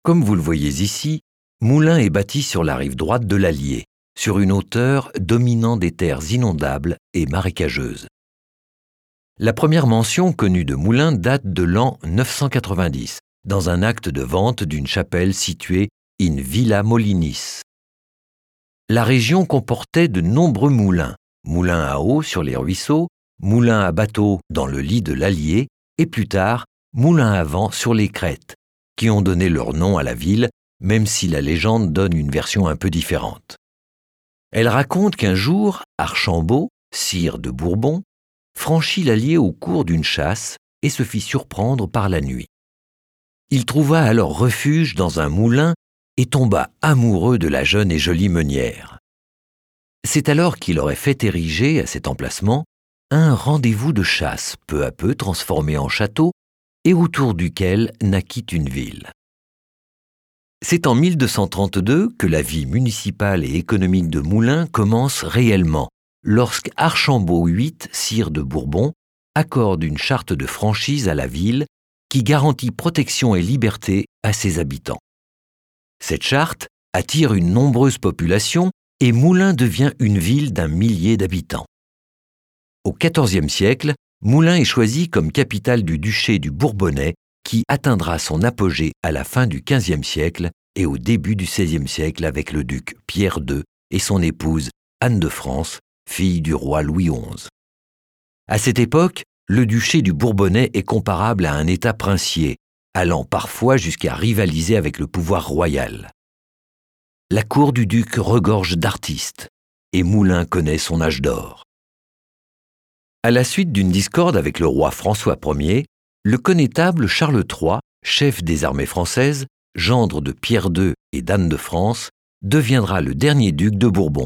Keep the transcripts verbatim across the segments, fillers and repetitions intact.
Comme vous le voyez ici, Moulins est bâti sur la rive droite de l'Allier, sur une hauteur dominant des terres inondables et marécageuses. La première mention connue de Moulins date de l'an neuf cent quatre-vingt-dix, dans un acte de vente d'une chapelle située in Villa Molinis. La région comportait de nombreux moulins, moulins à eau sur les ruisseaux, moulins à bateau dans le lit de l'Allier et plus tard, moulins à vent sur les crêtes, qui ont donné leur nom à la ville, même si la légende donne une version un peu différente. Elle raconte qu'un jour, Archambaud, sire de Bourbon, franchit l'Allier au cours d'une chasse et se fit surprendre par la nuit. Il trouva alors refuge dans un moulin et tomba amoureux de la jeune et jolie meunière. C'est alors qu'il aurait fait ériger à cet emplacement un rendez-vous de chasse peu à peu transformé en château et autour duquel naquit une ville. C'est en mille deux cent trente-deux que la vie municipale et économique de Moulins commence réellement, lorsque Archambaud huit, sire de Bourbon, accorde une charte de franchise à la ville qui garantit protection et liberté à ses habitants. Cette charte attire une nombreuse population et Moulins devient une ville d'un millier d'habitants. Au quatorzième siècle, Moulins est choisi comme capitale du duché du Bourbonnais qui atteindra son apogée à la fin du quinzième siècle et au début du seizième siècle avec le duc Pierre deux et son épouse Anne de France, fille du roi Louis onze. À cette époque, le duché du Bourbonnais est comparable à un état princier, allant parfois jusqu'à rivaliser avec le pouvoir royal. La cour du duc regorge d'artistes, et Moulins connaît son âge d'or. À la suite d'une discorde avec le roi François Ier, le connétable Charles trois, chef des armées françaises, gendre de Pierre deux et d'Anne de France, deviendra le dernier duc de Bourbon.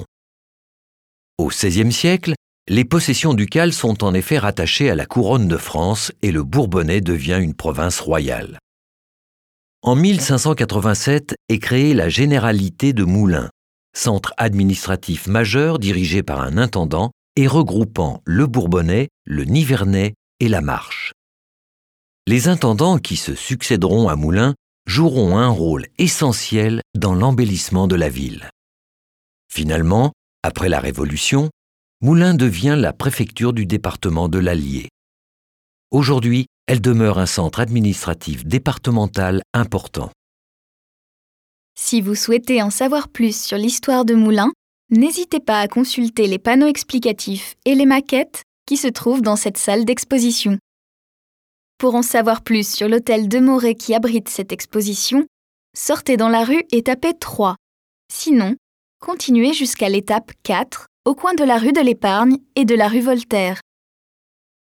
Au seizième siècle, les possessions ducales sont en effet rattachées à la couronne de France et le Bourbonnais devient une province royale. En mille cinq cent quatre-vingt-sept est créée la Généralité de Moulins, centre administratif majeur dirigé par un intendant et regroupant le Bourbonnais, le Nivernais et la Marche. Les intendants qui se succéderont à Moulins joueront un rôle essentiel dans l'embellissement de la ville. Finalement, après la Révolution, Moulins devient la préfecture du département de l'Allier. Aujourd'hui, elle demeure un centre administratif départemental important. Si vous souhaitez en savoir plus sur l'histoire de Moulins, n'hésitez pas à consulter les panneaux explicatifs et les maquettes qui se trouvent dans cette salle d'exposition. Pour en savoir plus sur l'hôtel Demoré qui abrite cette exposition, sortez dans la rue et tapez trois. Sinon, continuez jusqu'à l'étape quatre, au coin de la rue de l'Épargne et de la rue Voltaire.